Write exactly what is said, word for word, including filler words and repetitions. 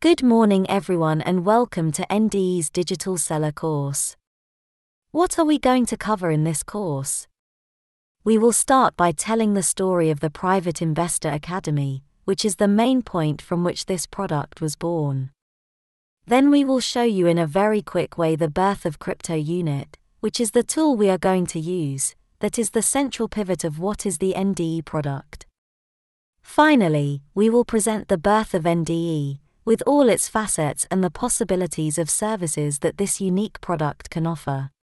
Good morning everyone and welcome to N D E's Digital Seller course. What are we going to cover in this course? We will start by telling the story of the Private Investor Academy, which is the main point from which this product was born. Then we will show you in a very quick way the birth of Crypto Unit, which is the tool we are going to use, that is the central pivot of what is the N D E product. Finally, we will present the birth of N D E, with all its facets and the possibilities of services that this unique product can offer.